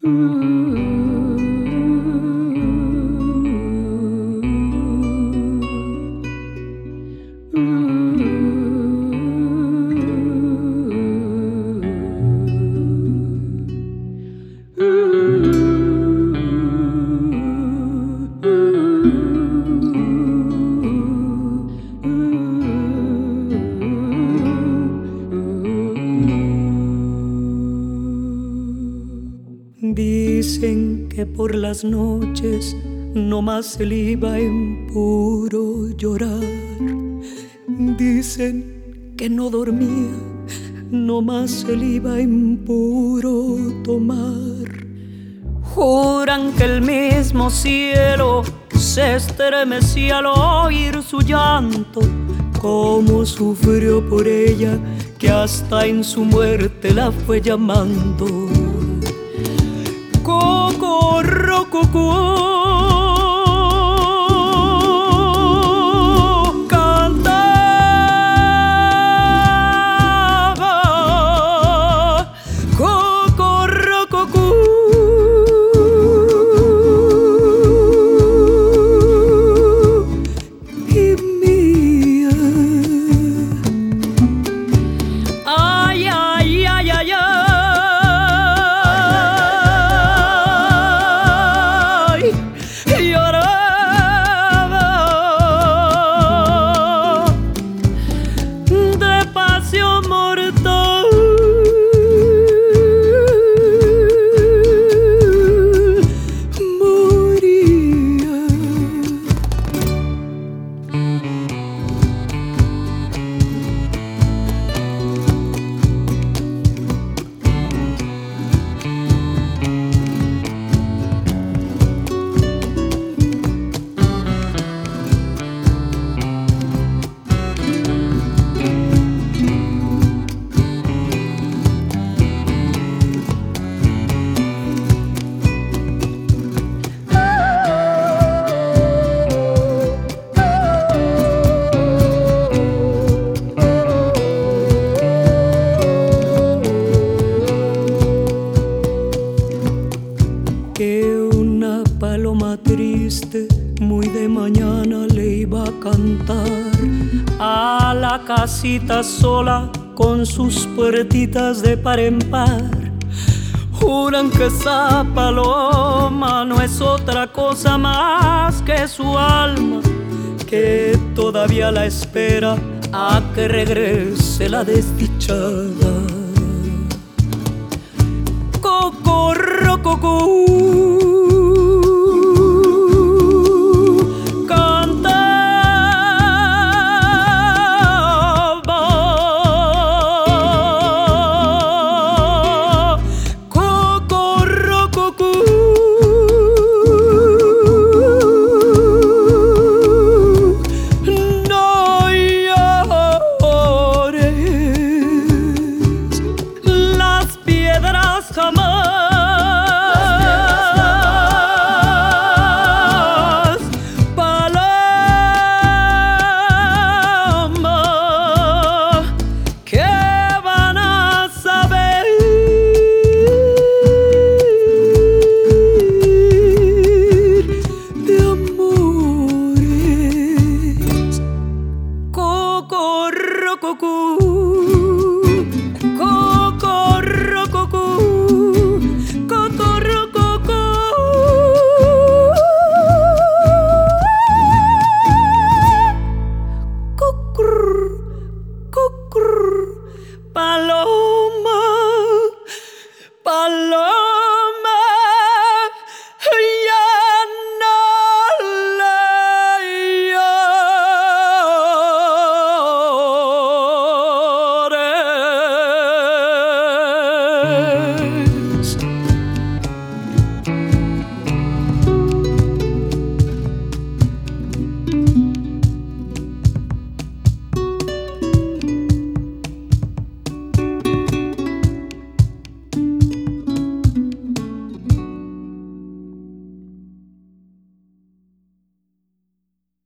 Dicen que por las noches no más se liba en puro llorar. Dicen que no dormía, no más se liba en puro tomar. Juran que el mismo cielo se estremecía al oír su llanto, cómo sufrió por ella, que hasta en su muerte la fue llamando. Cocorrococó, cantaba, cocorrococó, y mía. Ay, ay, ay, ay, ay. Que una paloma triste muy de mañana le iba a cantar a la casita sola con sus puertitas de par en par. Juran que esa paloma no es otra cosa más que su alma, que todavía la espera a que regrese la desdichada. Cocorrococó.